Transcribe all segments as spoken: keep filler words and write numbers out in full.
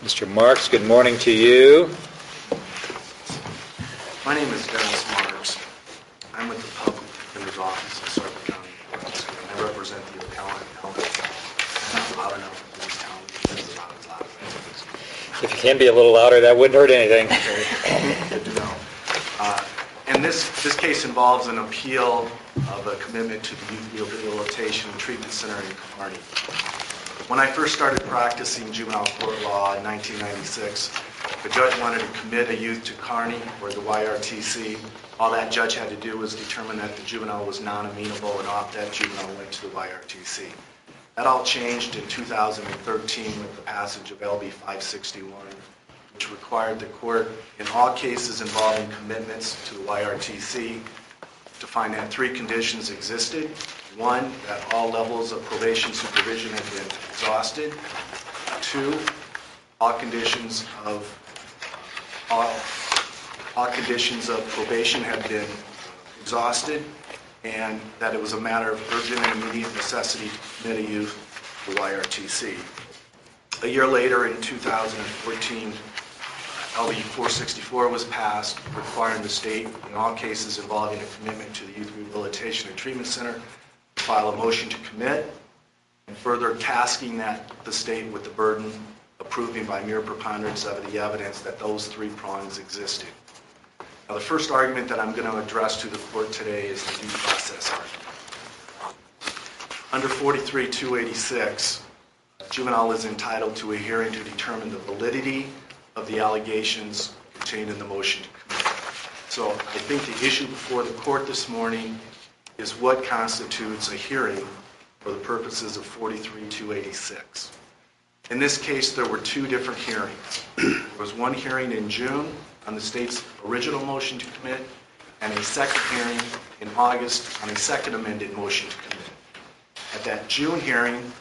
Mister Marks, good morning to you. My name is Dennis Marks. I'm with the Public Defender's Office in Sarpy County, and I represent the appellant, Elmer. I'm not loud enough for this town. It's about as loud as I If you can be a little louder, that wouldn't hurt anything. Okay, good to know. Uh, and this, this case involves an appeal of a commitment to the Youth Rehabilitation and Treatment Center in Kearney. When I first started practicing juvenile court law in nineteen ninety-six, the judge wanted to commit a youth to Kearney or the Y R T C. All that judge had to do was determine that the juvenile was non-amenable, and off that juvenile went to the Y R T C. That all changed in two thousand thirteen with the passage of L B five sixty-one, which required the court, in all cases involving commitments to the Y R T C, to find that three conditions existed. One, that all levels of probation supervision had been exhausted. Two, all conditions of all, all conditions of probation had been exhausted, and that it was a matter of urgent and immediate necessity to commit a youth to Y R T C. A year later, in two thousand fourteen, L B four sixty-four was passed, requiring the state, in all cases involving a commitment to the Youth Rehabilitation and Treatment Center, to file a motion to commit, and further tasking that the state with the burden of proving by mere preponderance of the evidence that those three prongs existed. Now, the first argument that I'm going to address to the court today is the due process argument. Under forty-three two eighty-six, a juvenile is entitled to a hearing to determine the validity of the allegations contained in the motion to commit. So I think the issue before the court this morning is what constitutes a hearing for the purposes of forty-three two eighty-six. In this case, there were two different hearings. There was one hearing in June on the state's original motion to commit, and a second hearing in August on a second amended motion to commit. At that June hearing,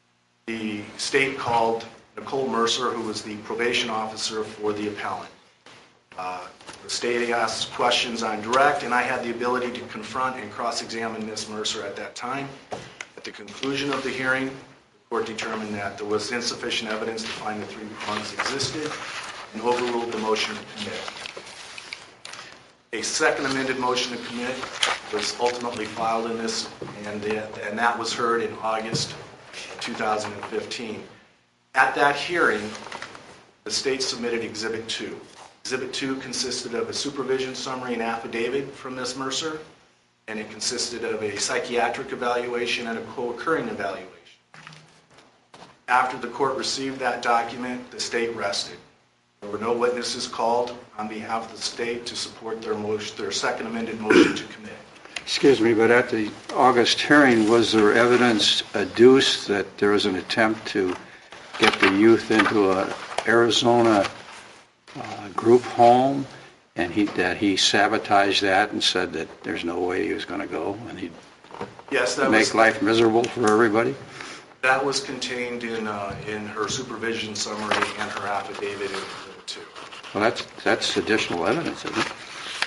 the state called Nicole Mercer, who was the probation officer for the appellant. Uh, the state asked questions on direct, and I had the ability to confront and cross-examine Miz Mercer at that time. At the conclusion of the hearing, the court determined that there was insufficient evidence to find the three prongs existed and overruled the motion to commit. A second amended motion to commit was ultimately filed in this, and, the, and that was heard in August two thousand fifteen. At that hearing, the state submitted Exhibit two. Exhibit two consisted of a supervision summary and affidavit from Miz Mercer, and it consisted of a psychiatric evaluation and a co-occurring evaluation. After the court received that document, the state rested. There were no witnesses called on behalf of the state to support their motion, their second amended motion to commit. Excuse me, but at the August hearing, was there evidence adduced that there was an attempt to get the youth into an Arizona uh, group home, and he, that he sabotaged that and said that there's no way he was going to go, and he'd yes, that make was, life miserable for everybody? That was contained in uh, in her supervision summary and her affidavit in Exhibit two. Well, that's that's additional evidence, isn't it?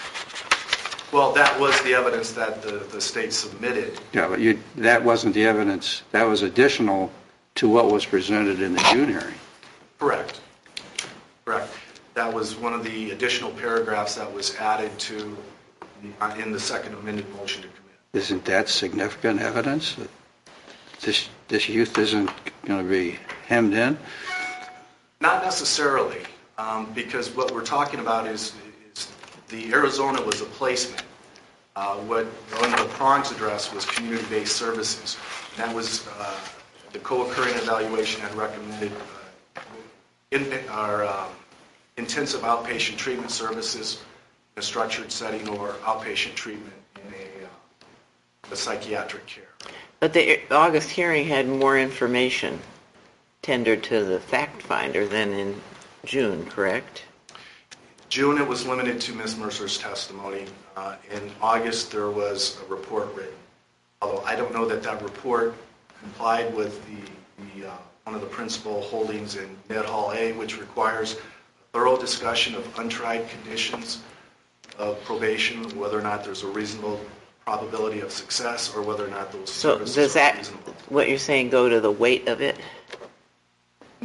Well, that was the evidence that the, the state submitted. Yeah, but you, that wasn't the evidence. That was additional to what was presented in the June hearing. Correct. Correct. That was one of the additional paragraphs that was added to uh, in the second amended motion to commit. Isn't that significant evidence that this this youth isn't going to be hemmed in? Not necessarily, um, because what we're talking about is, is the Arizona was a placement. Uh, what one of the prongs addressed was community-based services. And that was uh, the co-occurring evaluation had recommended uh, in, our um, intensive outpatient treatment services in a structured setting or outpatient treatment in a, uh, a psychiatric care. But the August hearing had more information tendered to the fact finder than in June, correct? June, it was limited to Miz Mercer's testimony. Uh, in August, there was a report written. Although I don't know that that report complied with the, the uh, one of the principal holdings in Med Hall A, which requires a thorough discussion of untried conditions of probation, whether or not there's a reasonable probability of success, or whether or not those so services does are that reasonable. What you're saying go to the weight of it? No,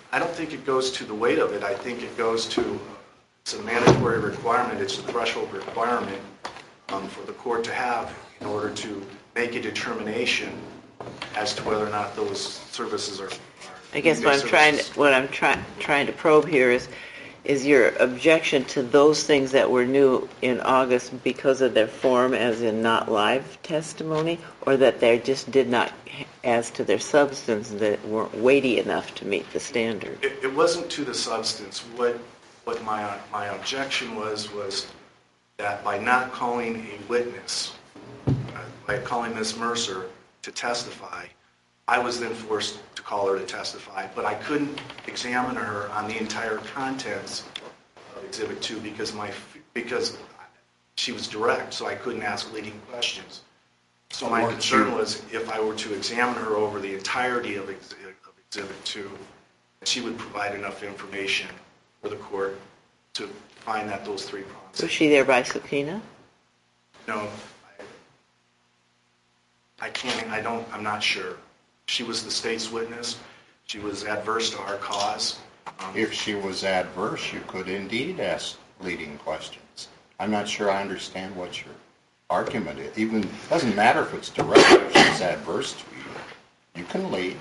I don't think it goes to the weight of it. I think it goes to, it's a mandatory requirement, it's a threshold requirement um, for the court to have in order to make a determination as to whether or not those services are. are I guess what I'm services. trying to, what I'm trying trying to probe here is is your objection to those things that were new in August because of their form, as in not live testimony, or that they just did not, as to their substance, that weren't weighty enough to meet the standard? It, it wasn't to the substance. What what my my objection was was that by not calling a witness, uh, by calling Miz Mercer to testify, I was then forced to call her to testify, but I couldn't examine her on the entire contents of Exhibit two because my because she was direct, so I couldn't ask leading questions. So my concern was if I were to examine her over the entirety of, ex- of Exhibit two, she would provide enough information for the court to find that those three prongs. Was she there by subpoena? No, I, I can't. I don't. I'm not sure. She was the state's witness. She was adverse to our cause. Um, If she was adverse, you could indeed ask leading questions. I'm not sure I understand what your argument is. Even doesn't matter if it's direct, if she's adverse to you. You can lead.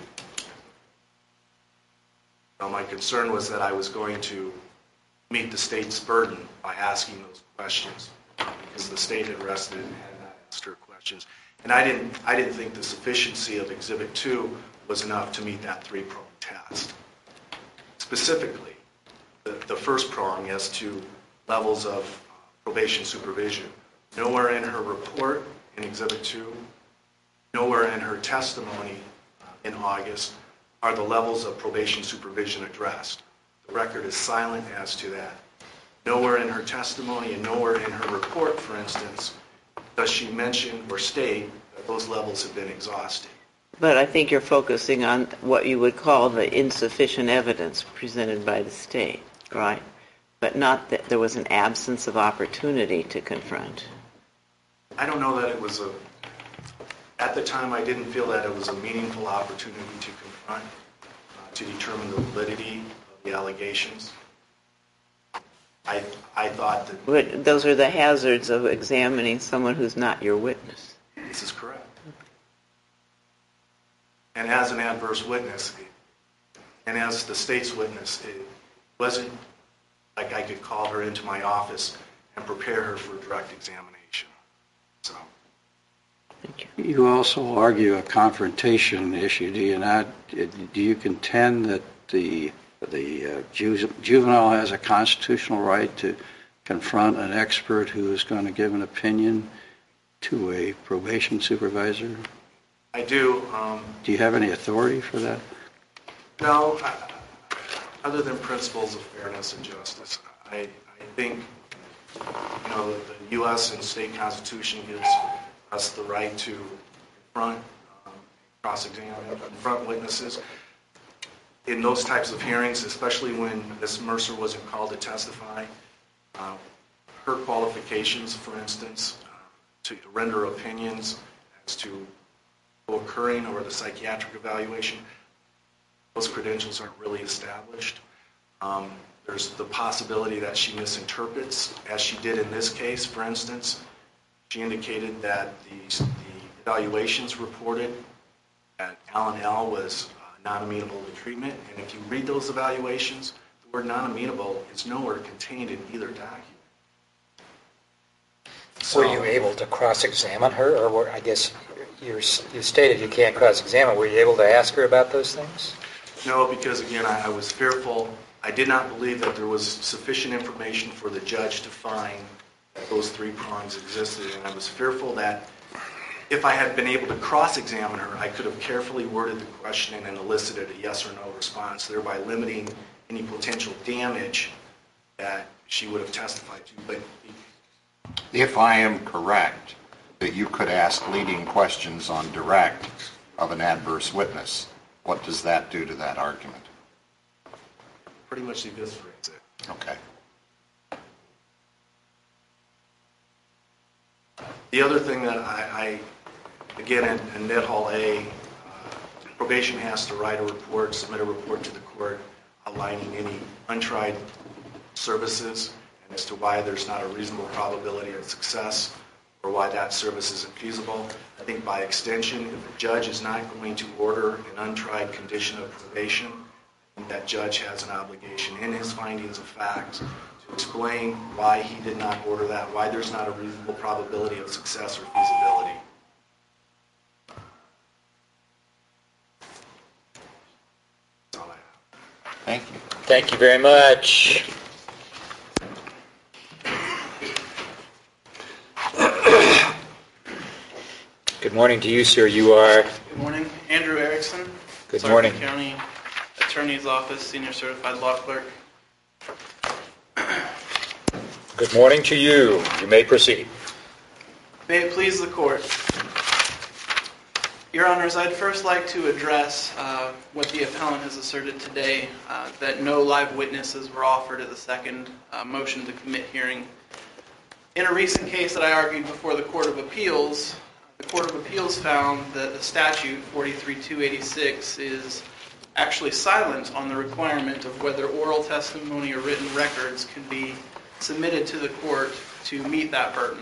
Well, my concern was that I was going to meet the state's burden by asking those questions because the state had rested and had not asked her questions. And I didn't, I didn't think the sufficiency of Exhibit two was enough to meet that three-prong test. Specifically, the, the first prong as to levels of probation supervision. Nowhere in her report in Exhibit two, nowhere in her testimony uh, in August are the levels of probation supervision addressed. The record is silent as to that. Nowhere in her testimony and nowhere in her report, for instance, does she mention or state that those levels have been exhausted. But I think you're focusing on what you would call the insufficient evidence presented by the state, right? But not that there was an absence of opportunity to confront. I don't know that it was a, at the time I didn't feel that it was a meaningful opportunity to confront, uh, to determine the validity of the allegations. I, I thought that But those are the hazards of examining someone who's not your witness. this is correct. And as an adverse witness, and as the state's witness, it wasn't like I could call her into my office and prepare her for direct examination. So, Thank you. You also argue a confrontation issue, do you not? Do you contend that the the uh, ju- juvenile has a constitutional right to confront an expert who is going to give an opinion to a probation supervisor? I do. Um, Do you have any authority for that? no, I, other than principles of fairness and justice, I, I think, you know, the, the U S and state constitution gives us the right to confront, um, cross-examine, confront witnesses. In those types of hearings, especially when Miz Mercer wasn't called to testify, uh, her qualifications, for instance, uh, to render opinions as to co-occurring or the psychiatric evaluation, those credentials aren't really established. Um, there's the possibility that she misinterprets, as she did in this case, for instance. She indicated that the, the evaluations reported that Alan L. was uh, non-amenable to treatment, and if you read those evaluations, the word non-amenable is nowhere contained in either document. So, Were you able to cross-examine her, or were, I guess you're, you stated you can't cross-examine. Were you able to ask her about those things? No, because again, I, I was fearful. I did not believe that there was sufficient information for the judge to find that those three prongs existed, and I was fearful that if I had been able to cross-examine her, I could have carefully worded the question and elicited a yes or no response, thereby limiting any potential damage that she would have testified to. But If I am correct, that you could ask leading questions on direct of an adverse witness, what does that do to that argument? pretty much eviscerates it. Okay. The other thing that I, I again, in, in Net Hall A, uh, probation has to write a report, submit a report to the court aligning any untried services and as to why there's not a reasonable probability of success or why that service isn't feasible. I think by extension, if a judge is not going to order an untried condition of probation, that judge has an obligation in his findings of fact to explain why he did not order that, why there's not a reasonable probability of success or feasibility. That's all I have. Thank you. Thank you very much. Good morning to you, sir. You are? Good morning. Andrew Erickson. Good Sarpy morning. County Attorney's Office, Senior Certified Law Clerk. Good morning to you. You may proceed. May it please the Court. Your Honors, I'd first like to address uh, what the appellant has asserted today, uh, that no live witnesses were offered at the second uh, motion to commit hearing. In a recent case that I argued before the Court of Appeals, the Court of Appeals found that the statute forty-three two eighty-six is actually silent on the requirement of whether oral testimony or written records can be submitted to the court to meet that burden.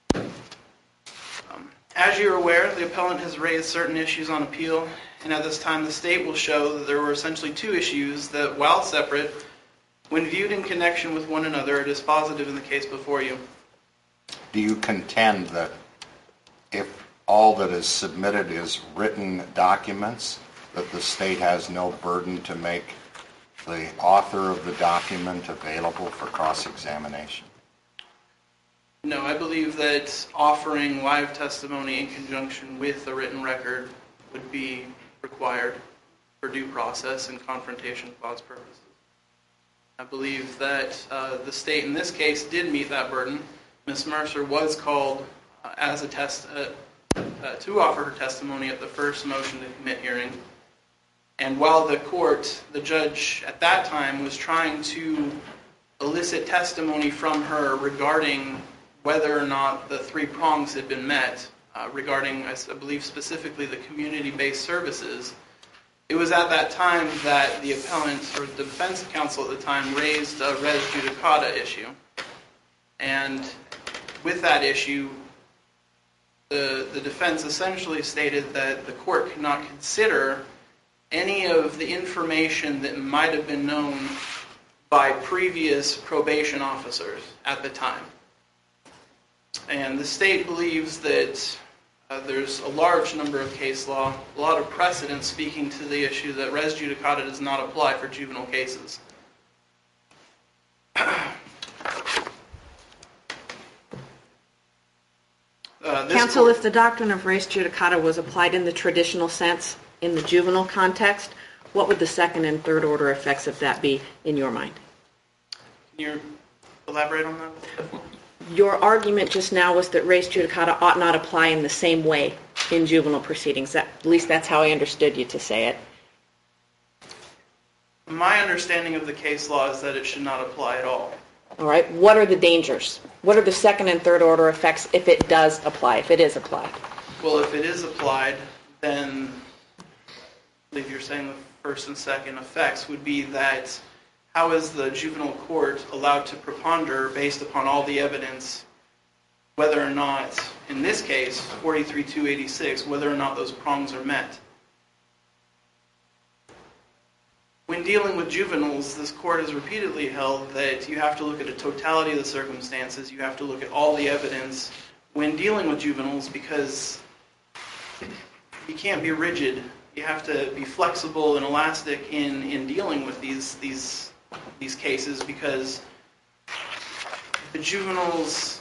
Um, as you're aware, the appellant has raised certain issues on appeal, and at this time the state will show that there were essentially two issues that, while separate, when viewed in connection with one another, are dispositive in the case before you. Do you contend that if all that is submitted is written documents, that the state has no burden to make the author of the document available for cross-examination? No, I believe that offering live testimony in conjunction with a written record would be required for due process and confrontation clause purposes. I believe that uh, the state in this case did meet that burden. Miz Mercer was called uh, as a test uh, uh, to offer her testimony at the first motion to commit hearing. And while the court, the judge at that time, was trying to elicit testimony from her regarding whether or not the three prongs had been met, uh, regarding, I believe specifically the community-based services, it was at that time that the appellant, or the defense counsel at the time, raised a res judicata issue. And with that issue, the, the defense essentially stated that the court could not consider any of the information that might have been known by previous probation officers at the time. And the state believes that uh, there's a large number of case law, a lot of precedent speaking to the issue that res judicata does not apply for juvenile cases. Uh, Counsel, court, if the doctrine of res judicata was applied in the traditional sense in the juvenile context, what would the second and third order effects of that be in your mind? Can you elaborate on that? Your argument just now was that res judicata ought not apply in the same way in juvenile proceedings. That, at least that's how I understood you to say it. My understanding of the case law is that it should not apply at all. All right. What are the dangers? What are the second and third order effects if it does apply, if it is applied? Well, if it is applied, then I believe you're saying the first and second effects would be that how is the juvenile court allowed to preponder based upon all the evidence, whether or not, in this case, forty-three two eighty-six, whether or not those prongs are met? When dealing with juveniles, this court has repeatedly held that you have to look at the totality of the circumstances, you have to look at all the evidence when dealing with juveniles, because you can't be rigid. You have to be flexible and elastic in, in dealing with these these these cases, because the juveniles,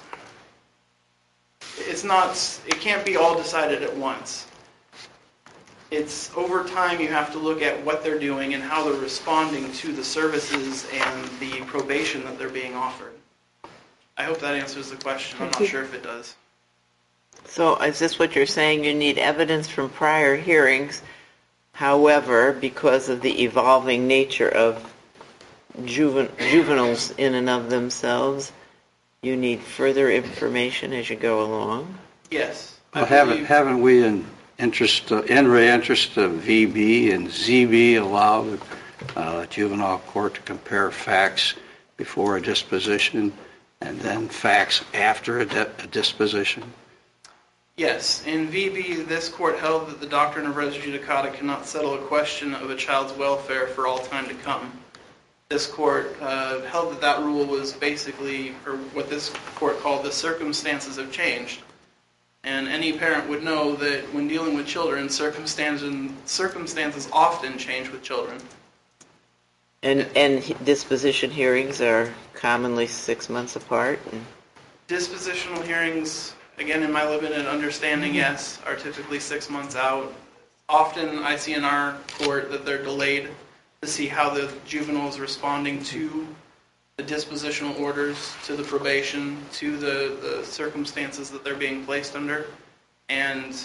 it's not, it can't be all decided at once. It's over time you have to look at what they're doing and how they're responding to the services and the probation that they're being offered. I hope that answers the question. I'm not sure if it does. So is this what you're saying? You need evidence from prior hearings. However, because of the evolving nature of juven- juveniles in and of themselves, you need further information as you go along? Yes. Well, haven't, haven't we in interest, uh, in re interest of V B and Z B allowed uh, juvenile court to compare facts before a disposition and then facts after a, di- a disposition? Yes. In V B, this court held that the doctrine of res judicata cannot settle a question of a child's welfare for all time to come. This court uh, held that that rule was basically, or what this court called, the circumstances have changed. And any parent would know that when dealing with children, circumstances, circumstances often change with children. And, and disposition hearings are commonly six months apart? And Dispositional hearings, again, in my limited understanding, yes, are typically six months out. Often I see in our court that they're delayed to see how the juvenile is responding to the dispositional orders, to the probation, to the, the circumstances that they're being placed under. And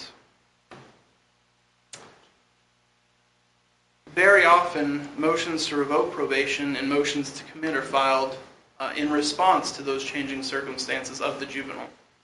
very often, motions to revoke probation and motions to commit are filed uh, in response to those changing circumstances of the juvenile.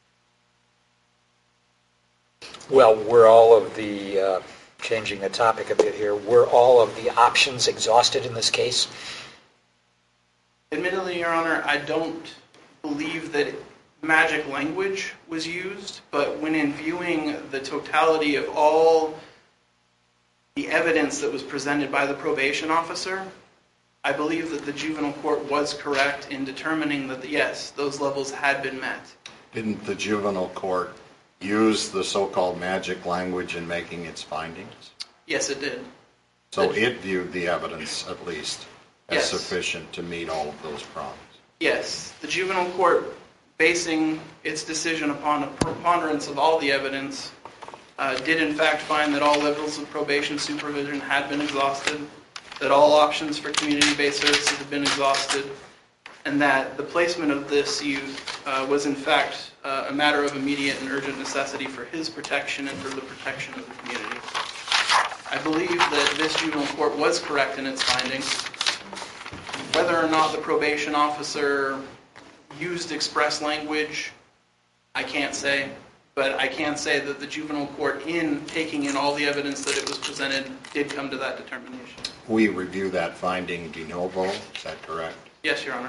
Well, we're all of the, uh, changing the topic a bit here, were all of the options exhausted in this case? Admittedly, Your Honor, I don't believe that magic language was used, but when in viewing the totality of all the evidence that was presented by the probation officer, I believe that the juvenile court was correct in determining that, yes, those levels had been met. Didn't the juvenile court use the so-called magic language in making its findings? Yes, it did. So it viewed the evidence, at least, as Yes. sufficient to meet all of those problems. Yes, the juvenile court, basing its decision upon a preponderance of all the evidence, uh, did in fact find that all levels of probation supervision had been exhausted, that all options for community-based services had been exhausted, and that the placement of this youth uh, was in fact uh, a matter of immediate and urgent necessity for his protection and for the protection of the community. I believe that this juvenile court was correct in its findings. Whether or not the probation officer used express language, I can't say, but I can say that the juvenile court, in taking in all the evidence that it was presented, did come to that determination. We review that finding de novo, is that correct? Yes, Your Honor.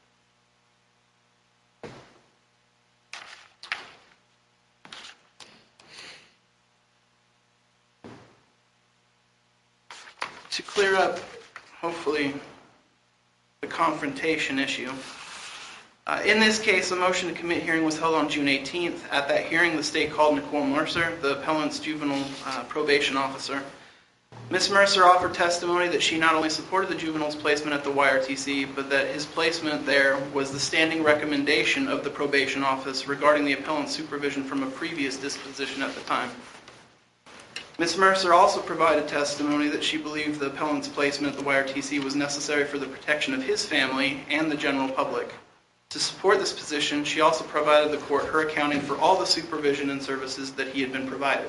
To clear up, hopefully, the confrontation issue. Uh, in this case, a motion to commit hearing was held on June eighteenth. At that hearing, the state called Nicole Mercer, the appellant's juvenile uh, probation officer. Miz Mercer offered testimony that she not only supported the juvenile's placement at the Y R T C, but that his placement there was the standing recommendation of the probation office regarding the appellant's supervision from a previous disposition at the time. Miz Mercer also provided testimony that she believed the appellant's placement at the Y R T C was necessary for the protection of his family and the general public. To support this position, she also provided the court her accounting for all the supervision and services that he had been provided.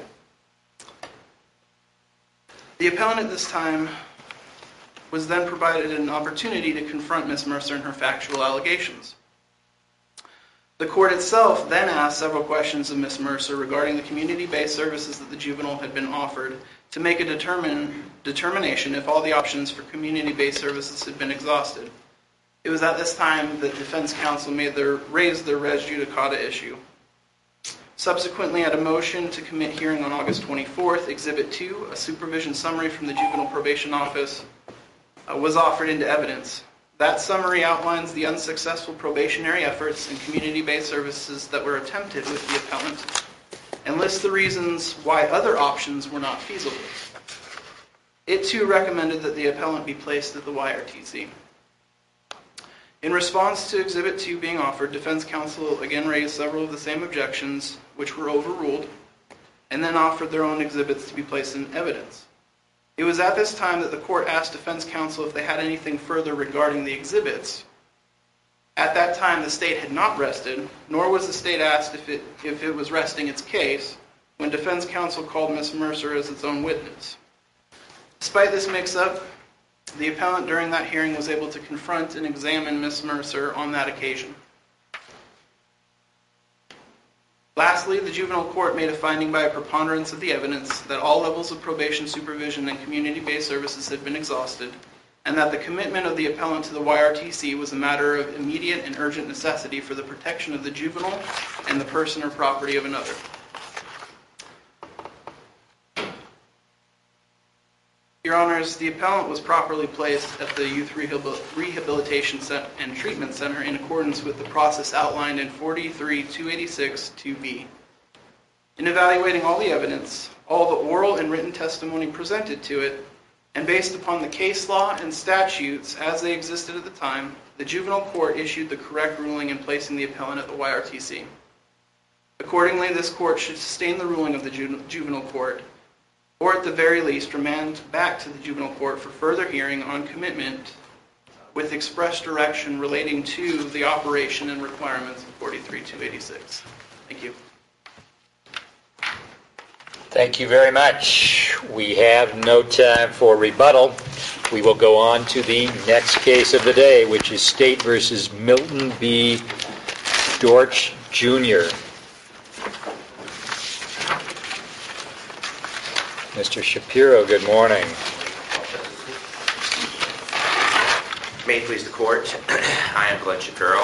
The appellant at this time was then provided an opportunity to confront Miz Mercer and her factual allegations. The court itself then asked several questions of Miz Mercer regarding the community-based services that the juvenile had been offered to make a determine, determination if all the options for community-based services had been exhausted. It was at this time that defense counsel made their, raised their res judicata issue. Subsequently, at a motion to commit hearing on August twenty-fourth, Exhibit two, a supervision summary from the Juvenile Probation Office, uh, was offered into evidence. That summary outlines the unsuccessful probationary efforts and community-based services that were attempted with the appellant and lists the reasons why other options were not feasible. It too recommended that the appellant be placed at the Y R T C. In response to Exhibit two being offered, defense counsel again raised several of the same objections, which were overruled, and then offered their own exhibits to be placed in evidence. It was at this time that the court asked defense counsel if they had anything further regarding the exhibits. At that time, the state had not rested, nor was the state asked if it, if it was resting its case, when defense counsel called Miz Mercer as its own witness. Despite this mix-up, the appellant during that hearing was able to confront and examine Miz Mercer on that occasion. Lastly, the juvenile court made a finding by a preponderance of the evidence that all levels of probation supervision and community-based services had been exhausted, and that the commitment of the appellant to the Y R T C was a matter of immediate and urgent necessity for the protection of the juvenile and the person or property of another. Your Honors, the appellant was properly placed at the Youth Rehabil- Rehabilitation Cent- and Treatment Center in accordance with the process outlined in forty-three two eighty-six two B. In evaluating all the evidence, all the oral and written testimony presented to it, and based upon the case law and statutes as they existed at the time, the juvenile court issued the correct ruling in placing the appellant at the Y R T C. Accordingly, this court should sustain the ruling of the ju- juvenile court, or at the very least remand back to the juvenile court for further hearing on commitment with express direction relating to the operation and requirements of forty-three two eighty-six. Thank you. Thank you very much. We have no time for rebuttal. We will go on to the next case of the day, which is State versus Milton B. Dortch, Junior Mister Shapiro, good morning. May it please the court, I am Glenn Shapiro.